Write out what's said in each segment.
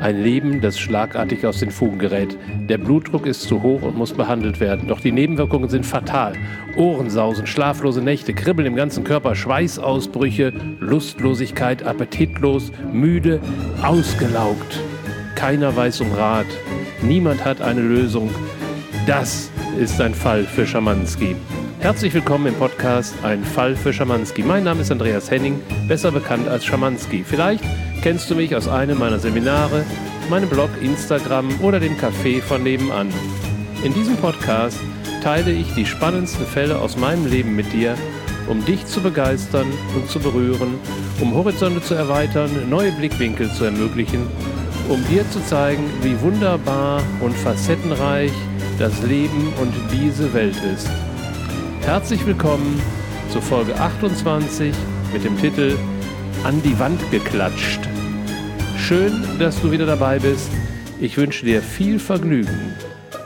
Ein Leben, das schlagartig aus den Fugen gerät. Der Blutdruck ist zu hoch und muss behandelt werden. Doch die Nebenwirkungen sind fatal. Ohrensausen, schlaflose Nächte, Kribbeln im ganzen Körper, Schweißausbrüche, Lustlosigkeit, appetitlos, müde, ausgelaugt. Keiner weiß um Rat. Niemand hat eine Lösung. Das ist ein Fall für Schamanski. Herzlich willkommen im Podcast Ein Fall für Schamanski. Mein Name ist Andreas Henning, besser bekannt als Schamanski. Vielleicht kennst du mich aus einem meiner Seminare, meinem Blog, Instagram oder dem Café von nebenan. In diesem Podcast teile ich die spannendsten Fälle aus meinem Leben mit dir, um dich zu begeistern und zu berühren, um Horizonte zu erweitern, neue Blickwinkel zu ermöglichen, um dir zu zeigen, wie wunderbar und facettenreich das Leben und diese Welt ist. Herzlich willkommen zur Folge 28 mit dem Titel An die Wand geklatscht. Schön, dass du wieder dabei bist. Ich wünsche dir viel Vergnügen.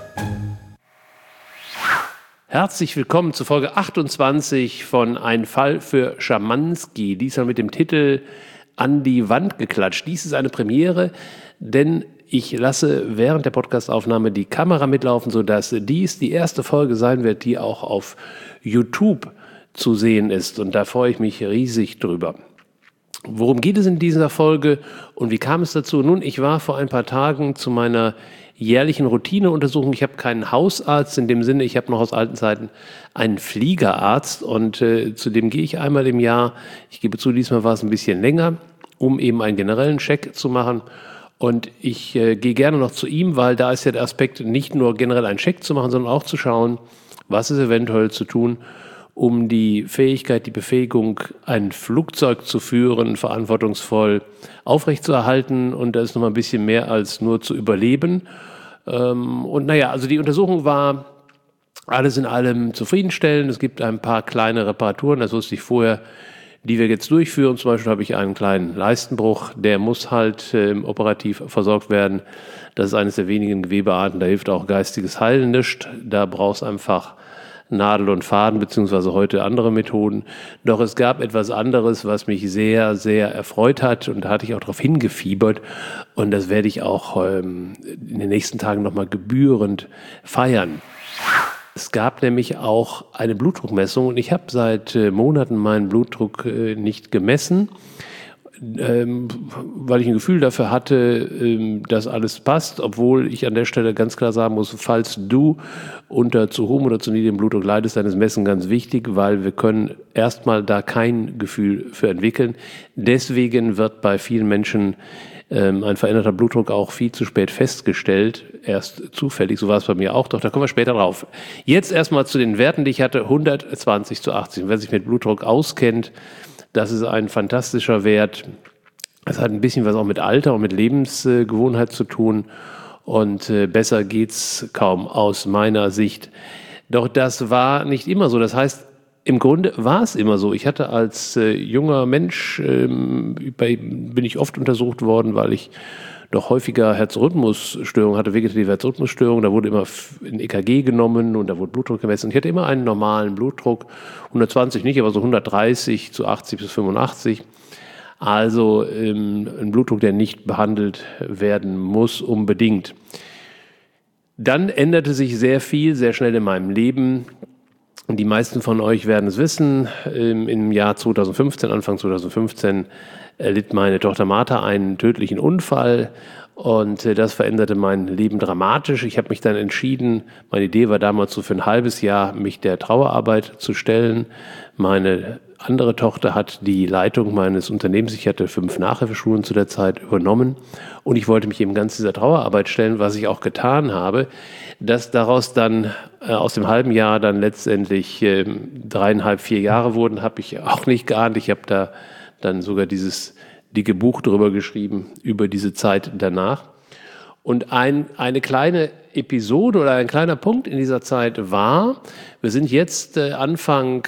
Herzlich willkommen zur Folge 28 von Ein Fall für Schamanski. Diesmal mit dem Titel An die Wand geklatscht. Dies ist eine Premiere, denn ich lasse während der Podcastaufnahme die Kamera mitlaufen, sodass dies die erste Folge sein wird, die auch auf YouTube zu sehen ist. Und da freue ich mich riesig drüber. Worum geht es in dieser Folge und wie kam es dazu? Nun, ich war vor ein paar Tagen zu meiner jährlichen Routineuntersuchung. Ich habe keinen Hausarzt in dem Sinne, ich habe noch aus alten Zeiten einen Fliegerarzt und zu dem gehe ich einmal im Jahr. Ich gebe zu, diesmal war es ein bisschen länger, um eben einen generellen Check zu machen. Und ich gehe gerne noch zu ihm, weil da ist ja der Aspekt, nicht nur generell einen Check zu machen, sondern auch zu schauen, was ist eventuell zu tun, um die Fähigkeit, die Befähigung, ein Flugzeug zu führen, verantwortungsvoll aufrechtzuerhalten. Und das ist nochmal ein bisschen mehr als nur zu überleben. Also die Untersuchung war alles in allem zufriedenstellend. Es gibt ein paar kleine Reparaturen, das wusste ich vorher, die wir jetzt durchführen. Zum Beispiel habe ich einen kleinen Leistenbruch, der muss halt operativ versorgt werden. Das ist eines der wenigen Gewebearten, da hilft auch geistiges Heilen nicht. Da brauchst du einfach Nadel und Faden, beziehungsweise heute andere Methoden. Doch es gab etwas anderes, was mich sehr, sehr erfreut hat und da hatte ich auch darauf hingefiebert und das werde ich auch in den nächsten Tagen nochmal gebührend feiern. Es gab nämlich auch eine Blutdruckmessung und ich habe seit Monaten meinen Blutdruck nicht gemessen, weil ich ein Gefühl dafür hatte, dass alles passt, obwohl ich an der Stelle ganz klar sagen muss, falls du unter zu hohem oder zu niedrigem Blutdruck leidest, dann ist Messen ganz wichtig, weil wir können erstmal da kein Gefühl für entwickeln. Deswegen wird bei vielen Menschen ein veränderter Blutdruck auch viel zu spät festgestellt, erst zufällig, so war es bei mir auch, doch da kommen wir später drauf. Jetzt erstmal zu den Werten, die ich hatte, 120/80. Wer sich mit Blutdruck auskennt, das ist ein fantastischer Wert. Es hat ein bisschen was auch mit Alter und mit Lebensgewohnheit zu tun und besser geht's kaum aus meiner Sicht. Doch das war nicht immer so. Das heißt, im Grunde war es immer so. Ich hatte als junger Mensch, bin ich oft untersucht worden, weil ich doch häufiger Herzrhythmusstörungen hatte, vegetative Herzrhythmusstörungen. Da wurde immer ein EKG genommen und da wurde Blutdruck gemessen. Ich hatte immer einen normalen Blutdruck, 120 nicht, aber so 130/80 bis 85. Also ein Blutdruck, der nicht behandelt werden muss unbedingt. Dann änderte sich sehr viel, sehr schnell in meinem Leben. Die meisten von euch werden es wissen, im Jahr 2015, Anfang 2015, erlitt meine Tochter Martha einen tödlichen Unfall und das veränderte mein Leben dramatisch. Ich habe mich dann entschieden, meine Idee war damals so für ein halbes Jahr, mich der Trauerarbeit zu stellen. Meine andere Tochter hat die Leitung meines Unternehmens, ich hatte 5 Nachhilfeschulen zu der Zeit, übernommen und ich wollte mich eben ganz dieser Trauerarbeit stellen, was ich auch getan habe. Dass daraus dann aus dem halben Jahr dann letztendlich 3,5, 4 Jahre wurden, habe ich auch nicht geahnt. Ich habe da dann sogar dieses dicke Buch drüber geschrieben, über diese Zeit danach. Und eine kleine Episode oder ein kleiner Punkt in dieser Zeit war, wir sind jetzt Anfang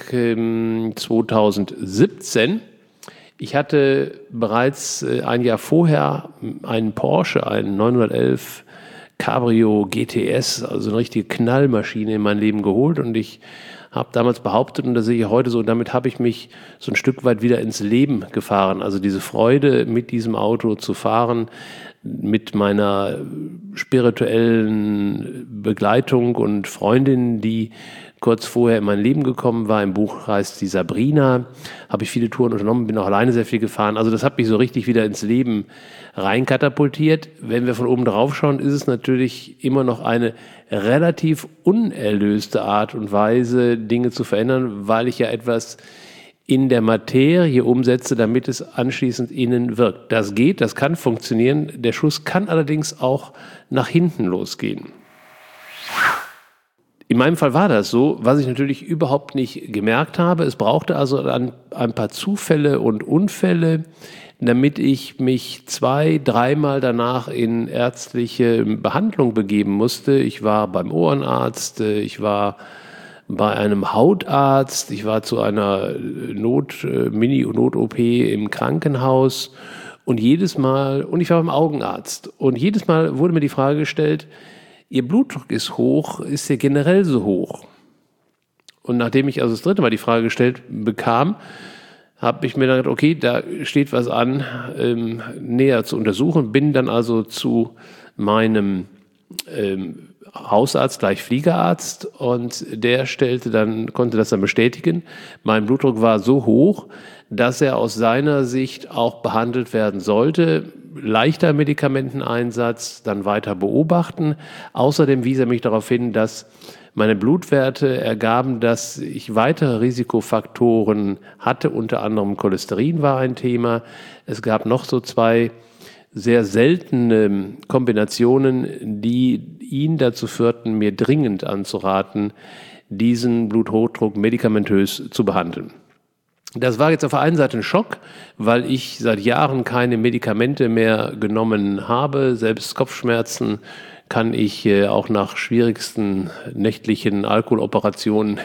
2017. Ich hatte bereits ein Jahr vorher einen Porsche, einen 911 Cabrio GTS, also eine richtige Knallmaschine in mein Leben geholt und ich habe damals behauptet, und das sehe ich heute so, und damit habe ich mich so ein Stück weit wieder ins Leben gefahren. Also diese Freude, mit diesem Auto zu fahren, mit meiner spirituellen Begleitung und Freundin, die kurz vorher in mein Leben gekommen war. Im Buch heißt die Sabrina, habe ich viele Touren unternommen, bin auch alleine sehr viel gefahren. Also das hat mich so richtig wieder ins Leben reinkatapultiert. Wenn wir von oben drauf schauen, ist es natürlich immer noch eine relativ unerlöste Art und Weise, Dinge zu verändern, weil ich ja etwas in der Materie umsetze, damit es anschließend innen wirkt. Das geht, das kann funktionieren. Der Schuss kann allerdings auch nach hinten losgehen. In meinem Fall war das so, was ich natürlich überhaupt nicht gemerkt habe. Es brauchte also ein paar Zufälle und Unfälle, damit ich mich 2-3 Mal danach in ärztliche Behandlung begeben musste. Ich war beim Ohrenarzt, ich war bei einem Hautarzt, ich war zu einer Mini-Not-OP im Krankenhaus und ich war beim Augenarzt. Und jedes Mal wurde mir die Frage gestellt, Ihr Blutdruck ist hoch, ist ja generell so hoch? Und nachdem ich also das 3. Mal die Frage gestellt bekam, habe ich mir dann gedacht, okay, da steht was an, näher zu untersuchen. Bin dann also zu meinem Hausarzt, gleich Fliegerarzt, und der konnte das dann bestätigen. Mein Blutdruck war so hoch, dass er aus seiner Sicht auch behandelt werden sollte. Leichter Medikamenteneinsatz, dann weiter beobachten. Außerdem wies er mich darauf hin, dass meine Blutwerte ergaben, dass ich weitere Risikofaktoren hatte, unter anderem Cholesterin war ein Thema. Es gab noch so 2 sehr seltene Kombinationen, die ihn dazu führten, mir dringend anzuraten, diesen Bluthochdruck medikamentös zu behandeln. Das war jetzt auf der einen Seite ein Schock, weil ich seit Jahren keine Medikamente mehr genommen habe. Selbst Kopfschmerzen kann ich auch nach schwierigsten nächtlichen Alkoholoperationen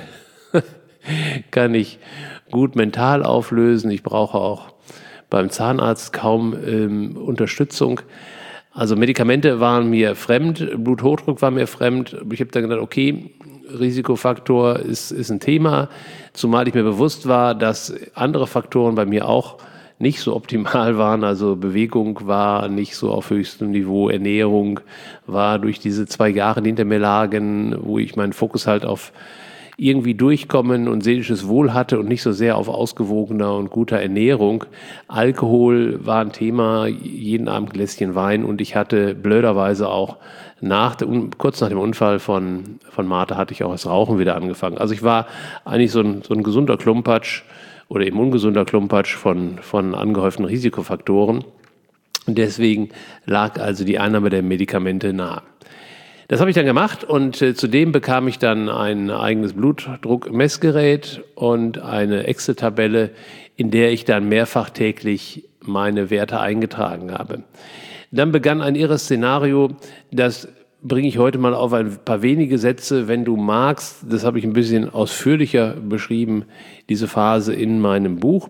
kann ich gut mental auflösen. Ich brauche auch beim Zahnarzt kaum Unterstützung. Also Medikamente waren mir fremd, Bluthochdruck war mir fremd. Ich habe dann gedacht, okay, Risikofaktor ist ein Thema, zumal ich mir bewusst war, dass andere Faktoren bei mir auch nicht so optimal waren. Also Bewegung war nicht so auf höchstem Niveau, Ernährung war durch diese 2 Jahre, die hinter mir lagen, wo ich meinen Fokus halt auf irgendwie durchkommen und seelisches Wohl hatte und nicht so sehr auf ausgewogener und guter Ernährung. Alkohol war ein Thema, jeden Abend ein Gläschen Wein, und ich hatte blöderweise auch kurz nach dem Unfall von Martha hatte ich auch das Rauchen wieder angefangen. Also ich war eigentlich so ein gesunder Klumpatsch oder eben ungesunder Klumpatsch von angehäuften Risikofaktoren. Und deswegen lag also die Einnahme der Medikamente nahe. Das habe ich dann gemacht, und zudem bekam ich dann ein eigenes Blutdruckmessgerät und eine Excel-Tabelle, in der ich dann mehrfach täglich meine Werte eingetragen habe. Dann begann ein irres Szenario, das bringe ich heute mal auf ein paar wenige Sätze, wenn du magst. Das habe ich ein bisschen ausführlicher beschrieben, diese Phase in meinem Buch.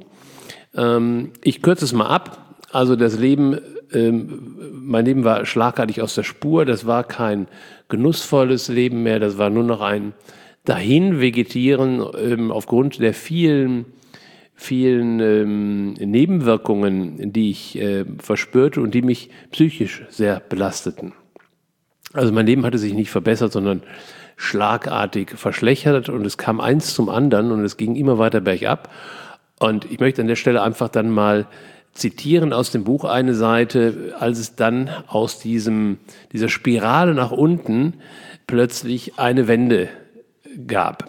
Ich kürze es mal ab. Also mein Leben war schlagartig aus der Spur. Das war kein genussvolles Leben mehr. Das war nur noch ein Dahinvegetieren aufgrund der vielen Nebenwirkungen, die ich verspürte und die mich psychisch sehr belasteten. Also mein Leben hatte sich nicht verbessert, sondern schlagartig verschlechtert, und es kam eins zum anderen und es ging immer weiter bergab. Und ich möchte an der Stelle einfach dann mal zitieren aus dem Buch eine Seite, als es dann aus dieser Spirale nach unten plötzlich eine Wende gab.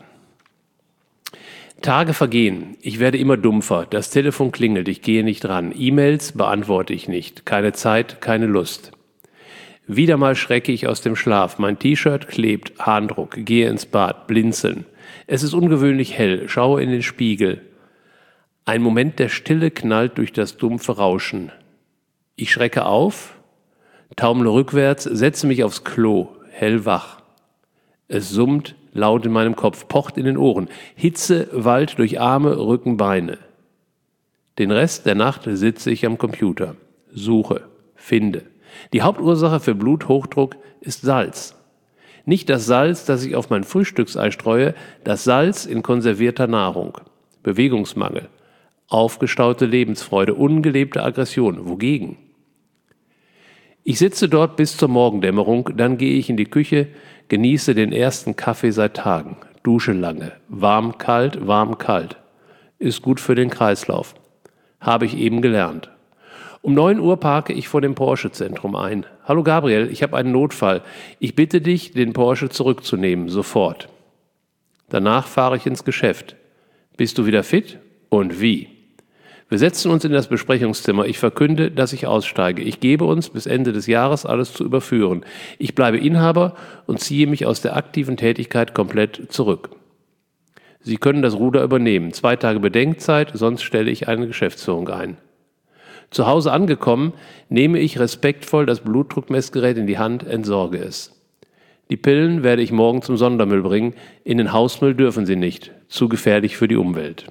Tage vergehen, ich werde immer dumpfer, das Telefon klingelt, ich gehe nicht ran, E-Mails beantworte ich nicht, keine Zeit, keine Lust. Wieder mal schrecke ich aus dem Schlaf, mein T-Shirt klebt, Harndruck, gehe ins Bad, blinzeln. Es ist ungewöhnlich hell, schaue in den Spiegel. Ein Moment der Stille knallt durch das dumpfe Rauschen. Ich schrecke auf, taumle rückwärts, setze mich aufs Klo, hellwach. Es summt laut in meinem Kopf, pocht in den Ohren. Hitze wallt durch Arme, Rücken, Beine. Den Rest der Nacht sitze ich am Computer, suche, finde. Die Hauptursache für Bluthochdruck ist Salz. Nicht das Salz, das ich auf mein Frühstücksei streue, das Salz in konservierter Nahrung. Bewegungsmangel, aufgestaute Lebensfreude, ungelebte Aggression. Wogegen? Ich sitze dort bis zur Morgendämmerung, dann gehe ich in die Küche, genieße den ersten Kaffee seit Tagen, dusche lange, warm, kalt, ist gut für den Kreislauf. Habe ich eben gelernt. Um 9 Uhr parke ich vor dem Porsche-Zentrum ein. Hallo Gabriel, ich habe einen Notfall. Ich bitte dich, den Porsche zurückzunehmen, sofort. Danach fahre ich ins Geschäft. Bist du wieder fit? Und wie? Wir setzen uns in das Besprechungszimmer. Ich verkünde, dass ich aussteige. Ich gebe uns bis Ende des Jahres alles zu überführen. Ich bleibe Inhaber und ziehe mich aus der aktiven Tätigkeit komplett zurück. Sie können das Ruder übernehmen. 2 Tage Bedenkzeit, sonst stelle ich eine Geschäftsführung ein. Zu Hause angekommen, nehme ich respektvoll das Blutdruckmessgerät in die Hand, entsorge es. Die Pillen werde ich morgen zum Sondermüll bringen. In den Hausmüll dürfen sie nicht. Zu gefährlich für die Umwelt.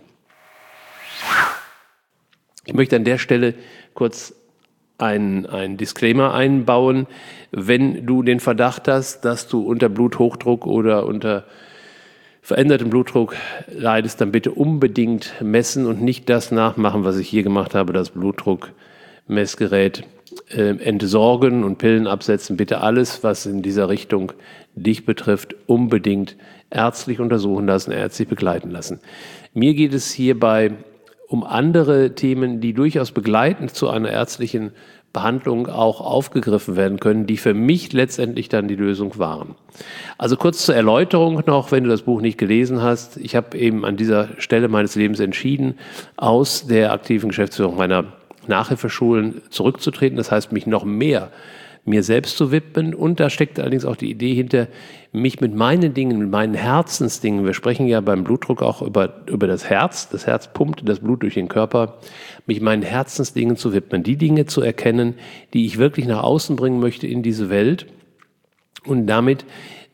Ich möchte an der Stelle kurz ein Disclaimer einbauen. Wenn du den Verdacht hast, dass du unter Bluthochdruck oder unter verändertem Blutdruck leidest, dann bitte unbedingt messen und nicht das nachmachen, was ich hier gemacht habe, das Blutdruckmessgerät entsorgen und Pillen absetzen. Bitte alles, was in dieser Richtung dich betrifft, unbedingt ärztlich untersuchen lassen, ärztlich begleiten lassen. Mir geht es hierbei um andere Themen, die durchaus begleitend zu einer ärztlichen Behandlung auch aufgegriffen werden können, die für mich letztendlich dann die Lösung waren. Also kurz zur Erläuterung noch, wenn du das Buch nicht gelesen hast. Ich habe eben an dieser Stelle meines Lebens entschieden, aus der aktiven Geschäftsführung meiner Nachhilfeschulen zurückzutreten. Das heißt, mich noch mehr mir selbst zu widmen. Und da steckt allerdings auch die Idee hinter, mich mit meinen Dingen, mit meinen Herzensdingen, wir sprechen ja beim Blutdruck auch über das Herz pumpt das Blut durch den Körper, mich meinen Herzensdingen zu widmen, die Dinge zu erkennen, die ich wirklich nach außen bringen möchte in diese Welt und damit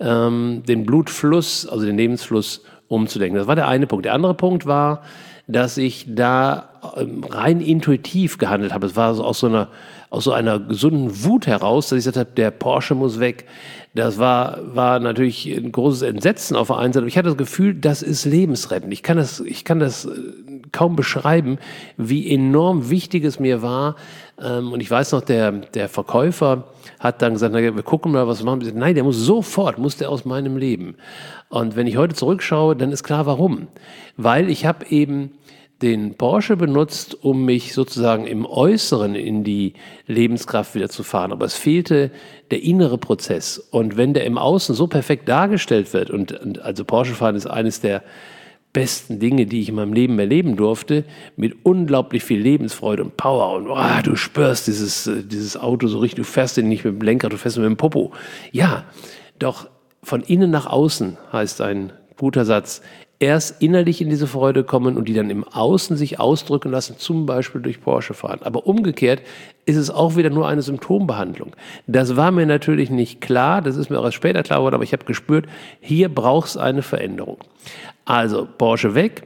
den Blutfluss, also den Lebensfluss umzudenken. Das war der eine Punkt. Der andere Punkt war, dass ich da rein intuitiv gehandelt habe. Es war aus so einer gesunden Wut heraus, dass ich gesagt habe, der Porsche muss weg. Das war natürlich ein großes Entsetzen auf der einen Seite. Aber ich hatte das Gefühl, das ist lebensrettend. Ich kann das kaum beschreiben, wie enorm wichtig es mir war. Und ich weiß noch, der Verkäufer hat dann gesagt, na, wir gucken mal, was wir machen. Nein, der muss der aus meinem Leben. Und wenn ich heute zurückschaue, dann ist klar, warum. Weil ich habe eben den Porsche benutzt, um mich sozusagen im Äußeren in die Lebenskraft wieder zu fahren. Aber es fehlte der innere Prozess. Und wenn der im Außen so perfekt dargestellt wird, und also Porsche fahren ist eines der besten Dinge, die ich in meinem Leben erleben durfte, mit unglaublich viel Lebensfreude und Power und du spürst dieses Auto so richtig, du fährst den nicht mit dem Lenkrad, du fährst mit dem Popo. Ja, doch von innen nach außen heißt ein guter Satz, erst innerlich in diese Freude kommen und die dann im Außen sich ausdrücken lassen, zum Beispiel durch Porsche fahren. Aber umgekehrt ist es auch wieder nur eine Symptombehandlung. Das war mir natürlich nicht klar, das ist mir auch erst später klar geworden, aber ich habe gespürt, hier braucht es eine Veränderung. Also Porsche weg,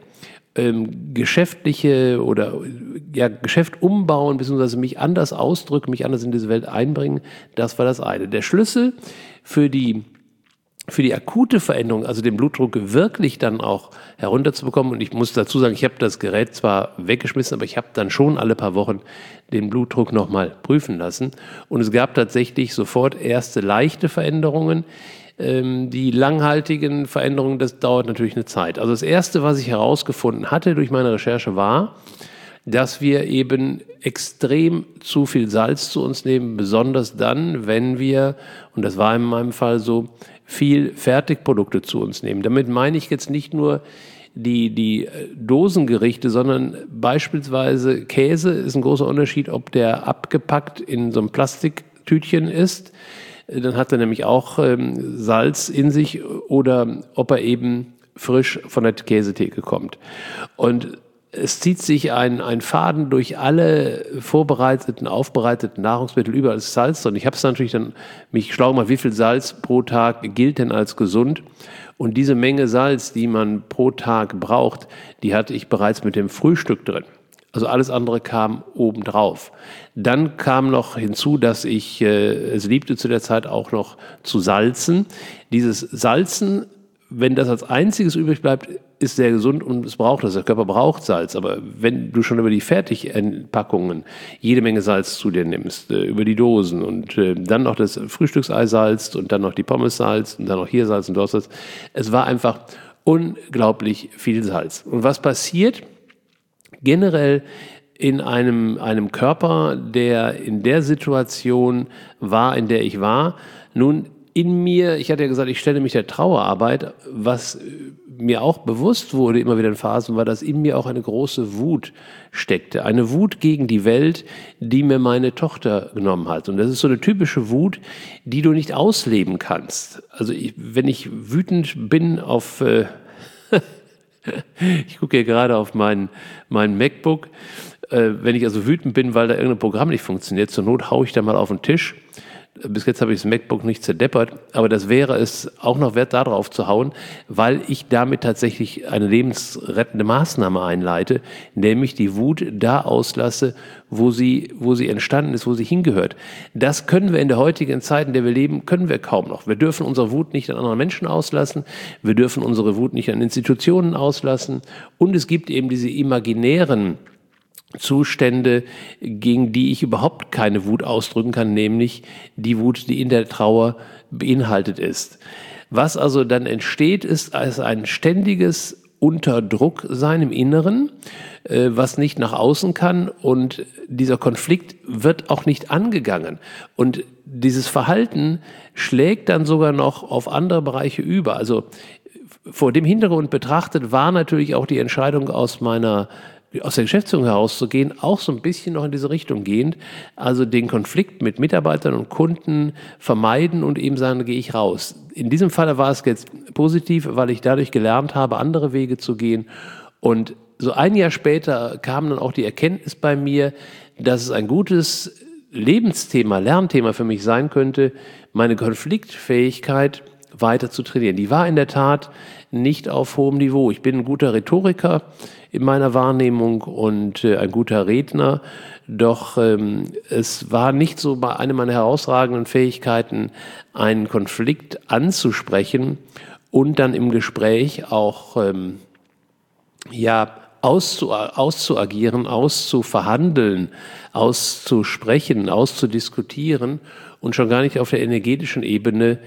geschäftliche oder Geschäft umbauen, beziehungsweise mich anders ausdrücken, mich anders in diese Welt einbringen, das war das eine. Der Schlüssel für die akute Veränderung, also den Blutdruck wirklich dann auch herunterzubekommen. Und ich muss dazu sagen, ich habe das Gerät zwar weggeschmissen, aber ich habe dann schon alle paar Wochen den Blutdruck nochmal prüfen lassen. Und es gab tatsächlich sofort erste leichte Veränderungen. Die langhaltigen Veränderungen, das dauert natürlich eine Zeit. Also das Erste, was ich herausgefunden hatte durch meine Recherche, war, dass wir eben extrem zu viel Salz zu uns nehmen, besonders dann, wenn wir, und das war in meinem Fall so, viel Fertigprodukte zu uns nehmen. Damit meine ich jetzt nicht nur die Dosengerichte, sondern beispielsweise Käse ist ein großer Unterschied, ob der abgepackt in so einem Plastiktütchen ist, dann hat er nämlich auch Salz in sich, oder ob er eben frisch von der Käsetheke kommt. Und es zieht sich ein Faden durch alle aufbereiteten Nahrungsmittel, überall ist Salz. Und ich habe es natürlich dann mich schlau gemacht, wie viel Salz pro Tag gilt denn als gesund. Und diese Menge Salz, die man pro Tag braucht, die hatte ich bereits mit dem Frühstück drin. Also alles andere kam obendrauf. Dann kam noch hinzu, dass ich es liebte zu der Zeit auch noch zu salzen. Dieses Salzen, wenn das als einziges übrig bleibt, ist sehr gesund und es braucht das. Der Körper braucht Salz. Aber wenn du schon über die Fertigpackungen jede Menge Salz zu dir nimmst, über die Dosen und dann noch das Frühstücksei salzt und dann noch die Pommes salzt und dann noch hier Salz und dort Salz, es war einfach unglaublich viel Salz. Und was passiert generell in einem Körper, der in der Situation war, in der ich war? Nun, in mir, ich hatte ja gesagt, ich stelle mich der Trauerarbeit, was mir auch bewusst wurde, immer wieder in Phasen, war, dass in mir auch eine große Wut steckte. Eine Wut gegen die Welt, die mir meine Tochter genommen hat. Und das ist so eine typische Wut, die du nicht ausleben kannst. Also wenn ich wütend bin auf... Ich gucke hier gerade auf mein MacBook. Wenn ich also wütend bin, weil da irgendein Programm nicht funktioniert, zur Not haue ich da mal auf den Tisch. Bis jetzt habe ich das MacBook nicht zerdeppert, aber das wäre es auch noch wert, da drauf zu hauen, weil ich damit tatsächlich eine lebensrettende Maßnahme einleite, nämlich die Wut da auslasse, wo sie entstanden ist, wo sie hingehört. Das können wir in der heutigen Zeit, in der wir leben, können wir kaum noch. Wir dürfen unsere Wut nicht an anderen Menschen auslassen, wir dürfen unsere Wut nicht an Institutionen auslassen und es gibt eben diese imaginären Zustände, gegen die ich überhaupt keine Wut ausdrücken kann, nämlich die Wut, die in der Trauer beinhaltet ist. Was also dann entsteht, ist als ein ständiges Unterdrucksein im Inneren, was nicht nach außen kann, und dieser Konflikt wird auch nicht angegangen. Und dieses Verhalten schlägt dann sogar noch auf andere Bereiche über. Also vor dem Hintergrund betrachtet war natürlich auch die Entscheidung aus der Geschäftsführung herauszugehen, auch so ein bisschen noch in diese Richtung gehend, also den Konflikt mit Mitarbeitern und Kunden vermeiden und eben sagen, gehe ich raus. In diesem Fall war es jetzt positiv, weil ich dadurch gelernt habe, andere Wege zu gehen, und so ein Jahr später kam dann auch die Erkenntnis bei mir, dass es ein gutes Lebensthema, Lernthema für mich sein könnte, meine Konfliktfähigkeit weiter zu trainieren. Die war in der Tat nicht auf hohem Niveau. Ich bin ein guter Rhetoriker in meiner Wahrnehmung und ein guter Redner, doch es war nicht so eine meiner herausragenden Fähigkeiten, einen Konflikt anzusprechen und dann im Gespräch auch auszuagieren, auszuverhandeln, auszusprechen, auszudiskutieren und schon gar nicht auf der energetischen Ebene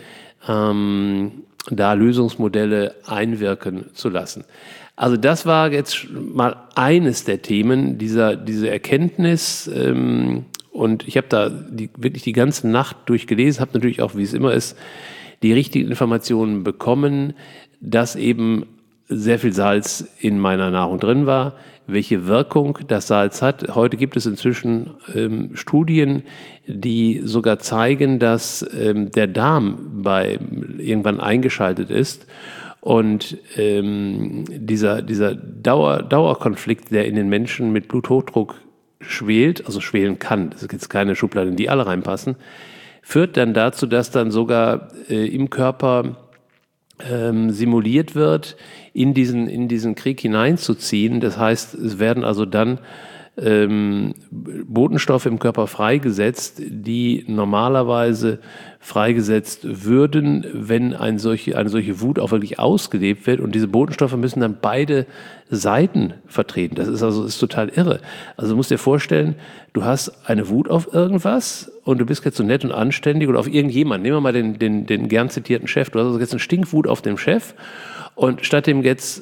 da Lösungsmodelle einwirken zu lassen. Also das war jetzt mal eines der Themen, diese Erkenntnis, und ich habe da wirklich die ganze Nacht durchgelesen, habe natürlich auch, wie es immer ist, die richtigen Informationen bekommen, dass eben sehr viel Salz in meiner Nahrung drin war, welche Wirkung das Salz hat. Heute gibt es inzwischen Studien, die sogar zeigen, dass der Darm irgendwann eingeschaltet ist und dieser Dauerkonflikt, der in den Menschen mit Bluthochdruck schwelt, also schwelen kann, das ist jetzt keine Schublade, in die alle reinpassen, führt dann dazu, dass dann sogar im Körper simuliert wird, in diesen Krieg hineinzuziehen. Das heißt, es werden also dann Botenstoffe im Körper freigesetzt, die normalerweise freigesetzt würden, wenn eine solche Wut auch wirklich ausgelebt wird. Und diese Botenstoffe müssen dann beide Seiten vertreten. Das ist total irre. Also du musst dir vorstellen, du hast eine Wut auf irgendwas und du bist jetzt so nett und anständig oder auf irgendjemanden. Nehmen wir mal den gern zitierten Chef. Du hast also jetzt eine Stinkwut auf dem Chef. Und statt dem jetzt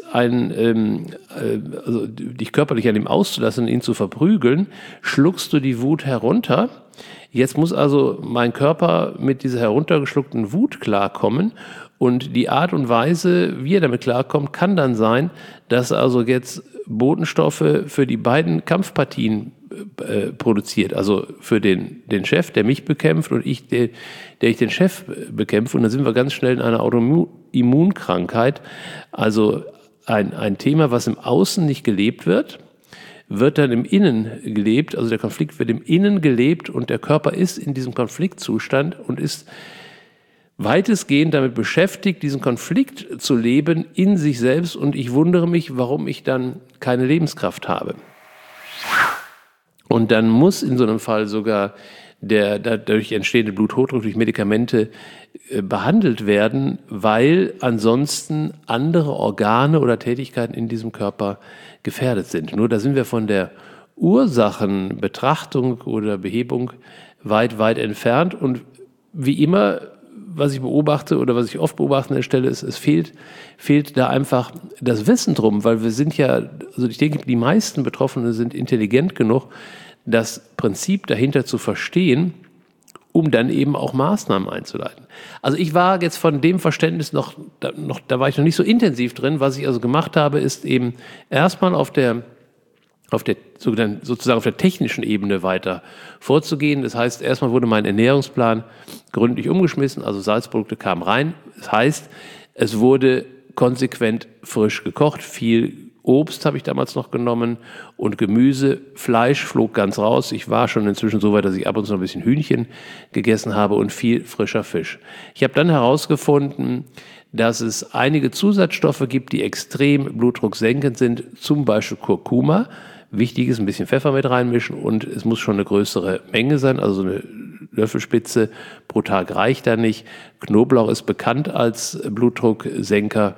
dich körperlich an ihm auszulassen und ihn zu verprügeln, schluckst du die Wut herunter. Jetzt muss also mein Körper mit dieser heruntergeschluckten Wut klarkommen. Und die Art und Weise, wie er damit klarkommt, kann dann sein, dass also jetzt Botenstoffe für die beiden Kampfpartien produziert. Also für den Chef, der mich bekämpft, und ich, der ich den Chef bekämpfe. Und dann sind wir ganz schnell in einer Autoimmunkrankheit. Also ein Thema, was im Außen nicht gelebt wird dann im Innen gelebt. Also der Konflikt wird im Innen gelebt und der Körper ist in diesem Konfliktzustand und ist weitestgehend damit beschäftigt, diesen Konflikt zu leben in sich selbst. Und ich wundere mich, warum ich dann keine Lebenskraft habe. Und dann muss in so einem Fall sogar der dadurch entstehende Bluthochdruck durch Medikamente behandelt werden, weil ansonsten andere Organe oder Tätigkeiten in diesem Körper gefährdet sind. Nur da sind wir von der Ursachenbetrachtung oder Behebung weit, weit entfernt. Und wie immer, was ich beobachte oder was ich oft beobachte an der Stelle, ist, es fehlt da einfach das Wissen drum, weil wir sind ja, also ich denke, die meisten Betroffenen sind intelligent genug, das Prinzip dahinter zu verstehen, um dann eben auch Maßnahmen einzuleiten. Also ich war jetzt von dem Verständnis da war ich noch nicht so intensiv drin. Was ich also gemacht habe, ist eben erstmal auf der sozusagen auf der technischen Ebene weiter vorzugehen. Das heißt, erstmal wurde mein Ernährungsplan gründlich umgeschmissen, also Salzprodukte kamen rein. Das heißt, es wurde konsequent frisch gekocht, viel Obst habe ich damals noch genommen und Gemüse. Fleisch flog ganz raus. Ich war schon inzwischen so weit, dass ich ab und zu noch ein bisschen Hühnchen gegessen habe und viel frischer Fisch. Ich habe dann herausgefunden, dass es einige Zusatzstoffe gibt, die extrem blutdrucksenkend sind, zum Beispiel Kurkuma. Wichtig ist, ein bisschen Pfeffer mit reinmischen und es muss schon eine größere Menge sein, also so eine Löffelspitze pro Tag reicht da nicht. Knoblauch ist bekannt als Blutdrucksenker.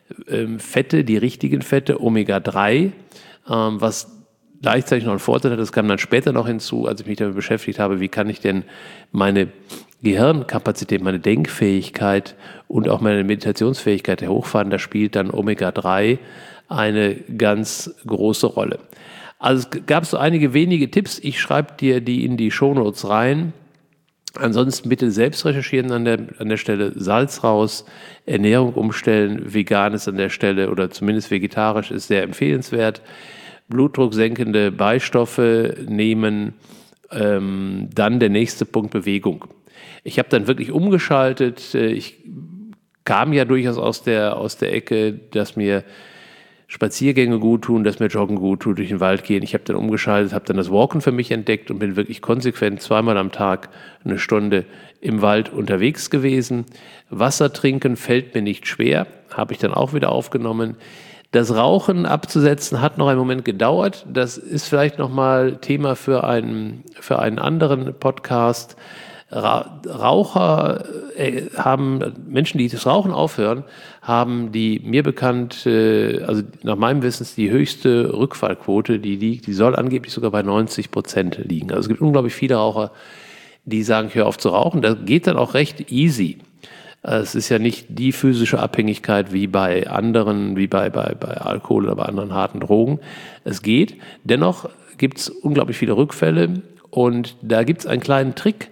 Fette, die richtigen Fette, Omega-3, was gleichzeitig noch einen Vorteil hat, das kam dann später noch hinzu, als ich mich damit beschäftigt habe, wie kann ich denn meine Gehirnkapazität, meine Denkfähigkeit und auch meine Meditationsfähigkeit hochfahren, da spielt dann Omega-3 eine ganz große Rolle. Also es gab so einige wenige Tipps, ich schreibe dir die in die Shownotes rein. Ansonsten bitte selbst recherchieren an der Stelle, Salz raus, Ernährung umstellen, vegan ist an der Stelle oder zumindest vegetarisch ist sehr empfehlenswert, blutdrucksenkende Beistoffe nehmen, dann der nächste Punkt Bewegung. Ich habe dann wirklich umgeschaltet, ich kam ja durchaus aus der Ecke, dass mir Spaziergänge gut tun, dass mir Joggen gut tut, durch den Wald gehen. Ich habe dann umgeschaltet, habe dann das Walken für mich entdeckt und bin wirklich konsequent 2-mal am Tag eine Stunde im Wald unterwegs gewesen. Wasser trinken fällt mir nicht schwer, habe ich dann auch wieder aufgenommen. Das Rauchen abzusetzen hat noch einen Moment gedauert. Das ist vielleicht nochmal Thema für einen anderen Podcast. Raucher Menschen, die das Rauchen aufhören, haben die mir bekannt, also nach meinem Wissen die höchste Rückfallquote, die soll angeblich sogar bei 90% liegen. Also es gibt unglaublich viele Raucher, die sagen, ich höre auf zu rauchen. Das geht dann auch recht easy. Es ist ja nicht die physische Abhängigkeit wie bei anderen, wie bei Alkohol oder bei anderen harten Drogen. Es geht. Dennoch gibt es unglaublich viele Rückfälle und da gibt es einen kleinen Trick,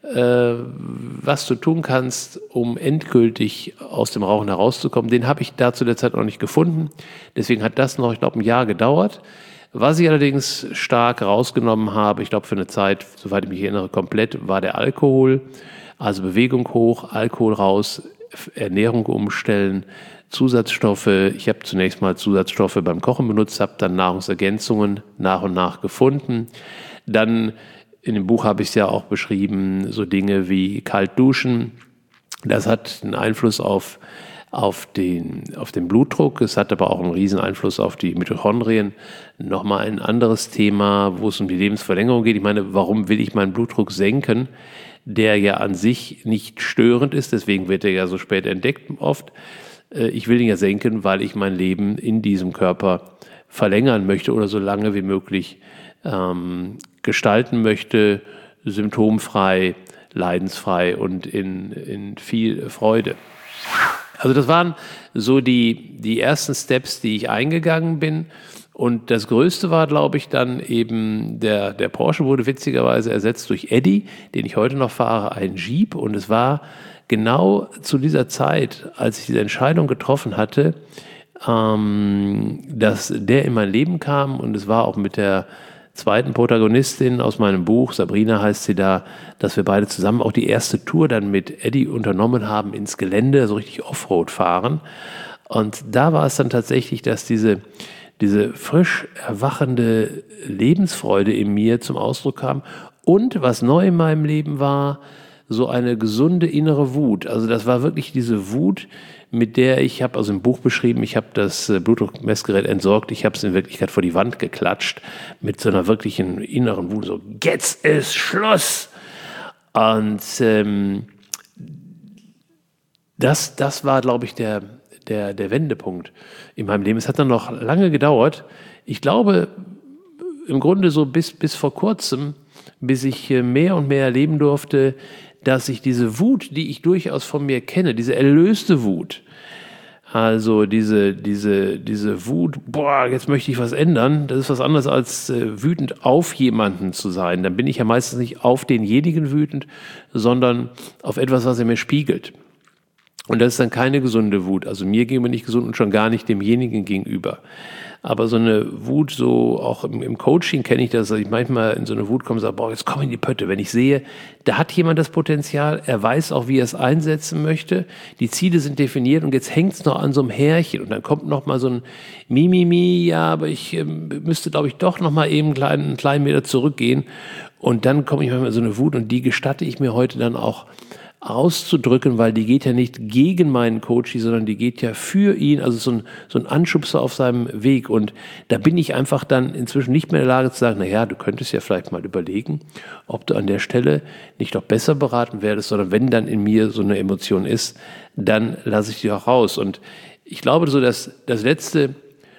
was du tun kannst, um endgültig aus dem Rauchen herauszukommen. Den habe ich da zu der Zeit noch nicht gefunden. Deswegen hat das noch, ich glaube, ein Jahr gedauert. Was ich allerdings stark rausgenommen habe, ich glaube für eine Zeit, soweit ich mich erinnere, komplett, war der Alkohol. Also Bewegung hoch, Alkohol raus, Ernährung umstellen, Zusatzstoffe. Ich habe zunächst mal Zusatzstoffe beim Kochen benutzt, habe dann Nahrungsergänzungen nach und nach gefunden. Dann in dem Buch habe ich es ja auch beschrieben, so Dinge wie kalt duschen. Das hat einen Einfluss auf den Blutdruck. Es hat aber auch einen riesen Einfluss auf die Mitochondrien. Nochmal ein anderes Thema, wo es um die Lebensverlängerung geht. Ich meine, warum will ich meinen Blutdruck senken, der ja an sich nicht störend ist, deswegen wird er ja so spät entdeckt oft. Ich will ihn ja senken, weil ich mein Leben in diesem Körper verlängern möchte oder so lange wie möglich gestalten möchte, symptomfrei, leidensfrei und in viel Freude. Also das waren so die ersten Steps, die ich eingegangen bin. Und das Größte war, glaube ich, dann eben der Porsche wurde witzigerweise ersetzt durch Eddy, den ich heute noch fahre, ein Jeep. Und es war genau zu dieser Zeit, als ich diese Entscheidung getroffen hatte, dass der in mein Leben kam. Und es war auch mit der zweiten Protagonistin aus meinem Buch, Sabrina heißt sie da, dass wir beide zusammen auch die erste Tour dann mit Eddy unternommen haben ins Gelände, so richtig Offroad fahren. Und da war es dann tatsächlich, dass diese frisch erwachende Lebensfreude in mir zum Ausdruck kam. Und was neu in meinem Leben war, so eine gesunde innere Wut. Also das war wirklich diese Wut, mit der ich habe, also im Buch beschrieben, ich habe das Blutdruckmessgerät entsorgt, ich habe es in Wirklichkeit vor die Wand geklatscht, mit so einer wirklichen inneren Wut, so, jetzt ist Schluss! Und das war, glaube ich, der Wendepunkt in meinem Leben. Es hat dann noch lange gedauert. Ich glaube, im Grunde so bis vor kurzem, bis ich mehr und mehr erleben durfte, dass ich diese Wut, die ich durchaus von mir kenne, diese erlöste Wut, also diese Wut, boah, jetzt möchte ich was ändern, das ist was anderes als wütend auf jemanden zu sein. Dann bin ich ja meistens nicht auf denjenigen wütend, sondern auf etwas, was er mir spiegelt. Und das ist dann keine gesunde Wut, also mir gegenüber nicht gesund und schon gar nicht demjenigen gegenüber. Aber so eine Wut, so auch im Coaching kenne ich das, dass ich manchmal in so eine Wut komme und sage, boah, jetzt komm in die Pötte. Wenn ich sehe, da hat jemand das Potenzial, er weiß auch, wie er es einsetzen möchte, die Ziele sind definiert und jetzt hängt es noch an so einem Härchen und dann kommt noch mal so ein Mimimi, ja, aber ich müsste, glaube ich, doch noch mal eben einen kleinen Meter zurückgehen und dann komme ich manchmal in so eine Wut und die gestatte ich mir heute dann auch auszudrücken, weil die geht ja nicht gegen meinen Coach, sondern die geht ja für ihn, also so ein Anschubser auf seinem Weg. Und da bin ich einfach dann inzwischen nicht mehr in der Lage zu sagen, naja, du könntest ja vielleicht mal überlegen, ob du an der Stelle nicht doch besser beraten werdest, sondern wenn dann in mir so eine Emotion ist, dann lasse ich die auch raus. Und ich glaube, so das letzte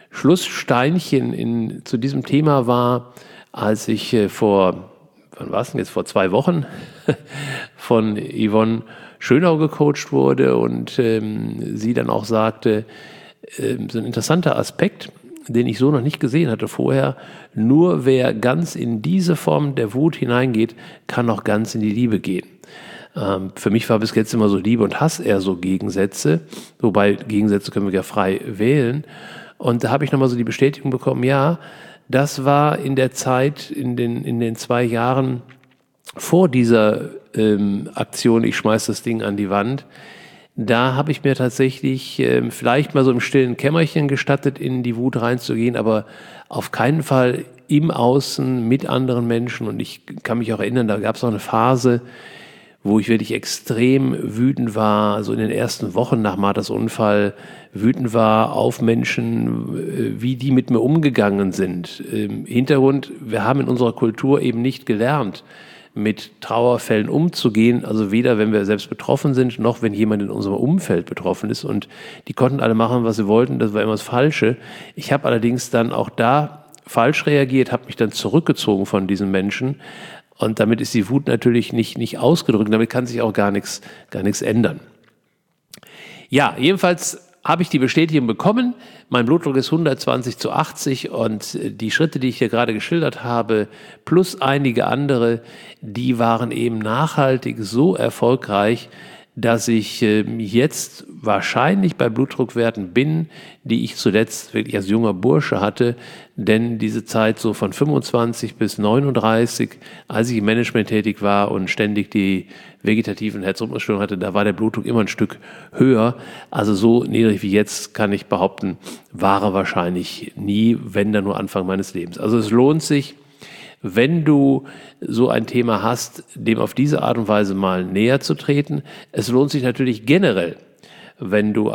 Schlusssteinchen zu diesem Thema war, als ich wann war es denn jetzt, vor 2 Wochen von Yvonne Schönau gecoacht wurde und sie dann auch sagte, so ein interessanter Aspekt, den ich so noch nicht gesehen hatte vorher, nur wer ganz in diese Form der Wut hineingeht, kann auch ganz in die Liebe gehen. Für mich war bis jetzt immer so Liebe und Hass eher so Gegensätze, wobei Gegensätze können wir ja frei wählen. Und da habe ich nochmal so die Bestätigung bekommen, ja, das war in der Zeit, in den 2 Jahren vor dieser Aktion, ich schmeiß das Ding an die Wand, da habe ich mir tatsächlich vielleicht mal so im stillen Kämmerchen gestattet, in die Wut reinzugehen, aber auf keinen Fall im Außen mit anderen Menschen. Und ich kann mich auch erinnern, da gab es auch eine Phase, wo ich wirklich extrem wütend war, so in den ersten Wochen nach Marthas Unfall, wütend war auf Menschen, wie die mit mir umgegangen sind. Hintergrund, wir haben in unserer Kultur eben nicht gelernt, mit Trauerfällen umzugehen, also weder wenn wir selbst betroffen sind, noch wenn jemand in unserem Umfeld betroffen ist. Und die konnten alle machen, was sie wollten, das war immer das Falsche. Ich habe allerdings dann auch da falsch reagiert, habe mich dann zurückgezogen von diesen Menschen. Und damit ist die Wut natürlich nicht ausgedrückt, damit kann sich auch gar nichts ändern. Ja, jedenfalls habe ich die Bestätigung bekommen, mein Blutdruck ist 120/80 und die Schritte, die ich hier gerade geschildert habe, plus einige andere, die waren eben nachhaltig so erfolgreich, dass ich jetzt wahrscheinlich bei Blutdruckwerten bin, die ich zuletzt wirklich als junger Bursche hatte, denn diese Zeit so von 25 bis 39, als ich im Management tätig war und ständig die vegetativen Herzrhythmusstörungen hatte, da war der Blutdruck immer ein Stück höher. Also so niedrig wie jetzt, kann ich behaupten, war er wahrscheinlich nie, wenn dann nur Anfang meines Lebens. Also es lohnt sich, wenn du so ein Thema hast, dem auf diese Art und Weise mal näher zu treten. Es lohnt sich natürlich generell, wenn du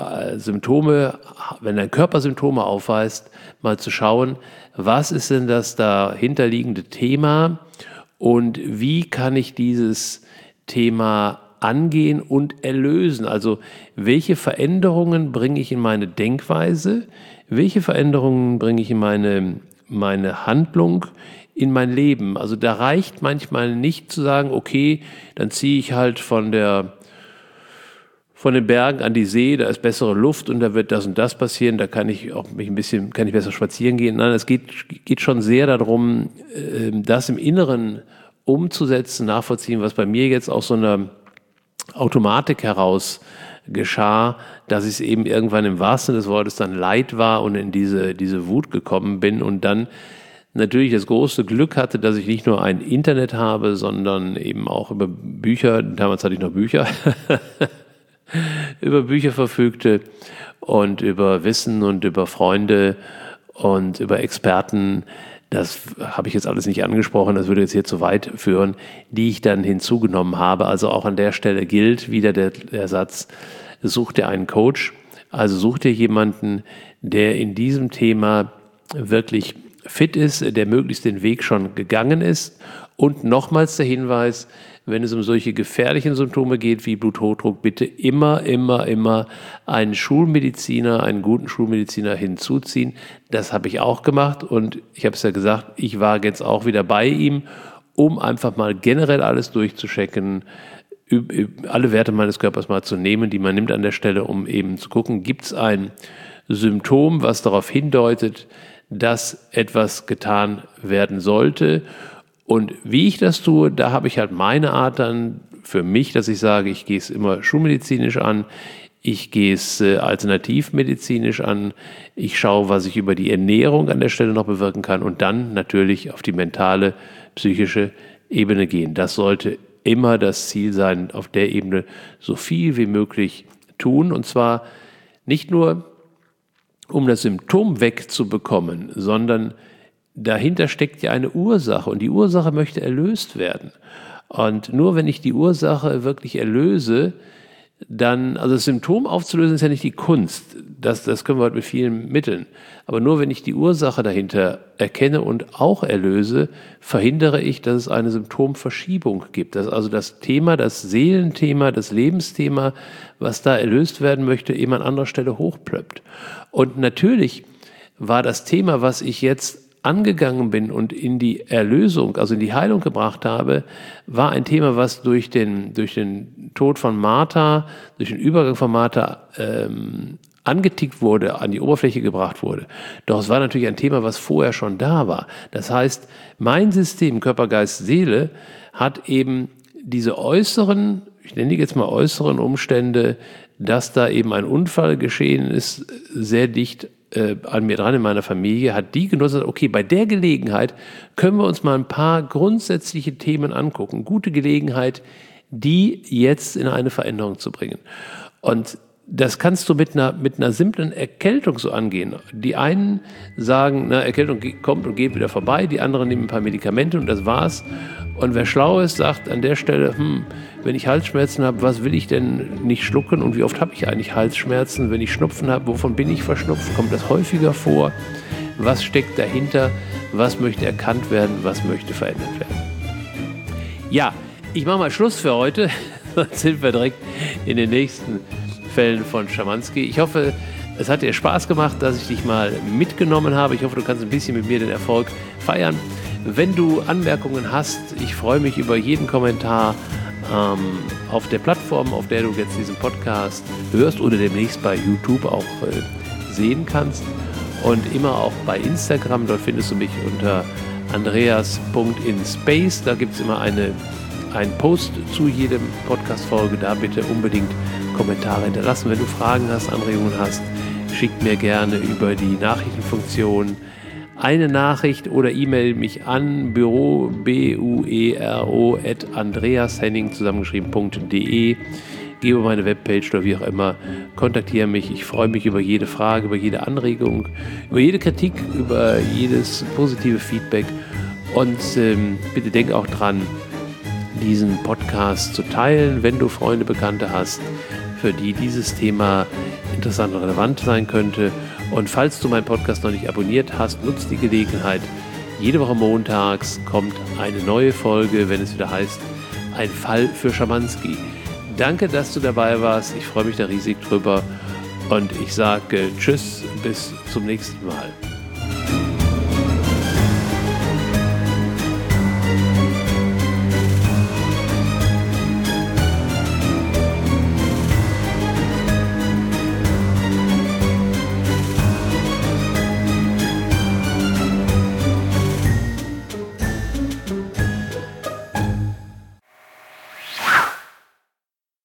wenn dein Körper Symptome aufweist, mal zu schauen, was ist denn das dahinterliegende Thema und wie kann ich dieses Thema angehen und erlösen. Also welche Veränderungen bringe ich in meine Denkweise, welche Veränderungen bringe ich in meine Handlung, in mein Leben. Also da reicht manchmal nicht zu sagen, okay, dann ziehe ich halt von den Bergen an die See, da ist bessere Luft und da wird das und das passieren, da kann ich besser spazieren gehen. Nein, es geht schon sehr darum, das im Inneren umzusetzen, nachvollziehen, was bei mir jetzt aus so einer Automatik heraus geschah, dass ich es eben irgendwann im wahrsten Sinne des Wortes dann leid war und in diese Wut gekommen bin und dann natürlich das große Glück hatte, dass ich nicht nur ein Internet habe, sondern eben auch über Bücher, damals hatte ich noch Bücher, über Bücher verfügte und über Wissen und über Freunde und über Experten, das habe ich jetzt alles nicht angesprochen, das würde jetzt hier zu weit führen, die ich dann hinzugenommen habe. Also auch an der Stelle gilt wieder der Satz, such dir einen Coach, also such dir jemanden, der in diesem Thema wirklich fit ist, der möglichst den Weg schon gegangen ist. Und nochmals der Hinweis, wenn es um solche gefährlichen Symptome geht wie Bluthochdruck, bitte immer einen Schulmediziner, einen guten Schulmediziner hinzuziehen. Das habe ich auch gemacht und ich habe es ja gesagt, ich war jetzt auch wieder bei ihm, um einfach mal generell alles durchzuchecken, alle Werte meines Körpers mal zu nehmen, die man nimmt an der Stelle, um eben zu gucken, gibt es ein Symptom, was darauf hindeutet, dass etwas getan werden sollte. Und wie ich das tue, da habe ich halt meine Art dann für mich, dass ich sage, ich gehe es immer schulmedizinisch an, ich gehe es alternativmedizinisch an, ich schaue, was ich über die Ernährung an der Stelle noch bewirken kann und dann natürlich auf die mentale, psychische Ebene gehen. Das sollte immer das Ziel sein, auf der Ebene so viel wie möglich tun. Und zwar nicht nur, um das Symptom wegzubekommen, sondern dahinter steckt ja eine Ursache und die Ursache möchte erlöst werden. Und nur wenn ich die Ursache wirklich erlöse, dann, also das Symptom aufzulösen ist ja nicht die Kunst, das können wir heute mit vielen Mitteln, aber nur wenn ich die Ursache dahinter erkenne und auch erlöse, verhindere ich, dass es eine Symptomverschiebung gibt, dass also das Thema, das Seelenthema, das Lebensthema, was da erlöst werden möchte, eben an anderer Stelle hochplöppt. Und natürlich war das Thema, was ich jetzt angegangen bin und in die Erlösung, also in die Heilung gebracht habe, war ein Thema, was durch den Tod von Martha, durch den Übergang von Martha angetickt wurde, an die Oberfläche gebracht wurde. Doch es war natürlich ein Thema, was vorher schon da war. Das heißt, mein System Körper, Geist, Seele hat eben diese äußeren, ich nenne die jetzt mal äußeren Umstände, dass da eben ein Unfall geschehen ist, sehr dicht an mir dran in meiner Familie, hat die genutzt, okay, bei der Gelegenheit können wir uns mal ein paar grundsätzliche Themen angucken. Gute Gelegenheit, die jetzt in eine Veränderung zu bringen. Und das kannst du mit einer simplen Erkältung so angehen. Die einen sagen, na, Erkältung kommt und geht wieder vorbei, die anderen nehmen ein paar Medikamente und das war's. Und wer schlau ist, sagt an der Stelle, wenn ich Halsschmerzen habe, was will ich denn nicht schlucken und wie oft habe ich eigentlich Halsschmerzen? Wenn ich Schnupfen habe, wovon bin ich verschnupft? Kommt das häufiger vor? Was steckt dahinter? Was möchte erkannt werden? Was möchte verändert werden? Ja, ich mache mal Schluss für heute, sonst sind wir direkt in den nächsten Fällen von Schamanski. Ich hoffe, es hat dir Spaß gemacht, dass ich dich mal mitgenommen habe. Ich hoffe, du kannst ein bisschen mit mir den Erfolg feiern. Wenn du Anmerkungen hast, ich freue mich über jeden Kommentar auf der Plattform, auf der du jetzt diesen Podcast hörst oder demnächst bei YouTube auch sehen kannst. Und immer auch bei Instagram, dort findest du mich unter andreas.inspace. Da gibt es immer einen Post zu jedem Podcast-Folge. Da bitte unbedingt Kommentare hinterlassen. Wenn du Fragen hast, Anregungen hast, schick mir gerne über die Nachrichtenfunktion eine Nachricht oder E-Mail mich an buero@andreashenning zusammengeschrieben.de. Geh über meine Webpage oder wie auch immer, kontaktiere mich. Ich freue mich über jede Frage, über jede Anregung, über jede Kritik, über jedes positive Feedback. Und bitte denk auch dran, diesen Podcast zu teilen, wenn du Freunde, Bekannte hast, für die dieses Thema interessant und relevant sein könnte. Und falls du meinen Podcast noch nicht abonniert hast, nutzt die Gelegenheit. Jede Woche montags kommt eine neue Folge, wenn es wieder heißt, ein Fall für Schamanski. Danke, dass du dabei warst. Ich freue mich da riesig drüber. Und ich sage Tschüss, bis zum nächsten Mal.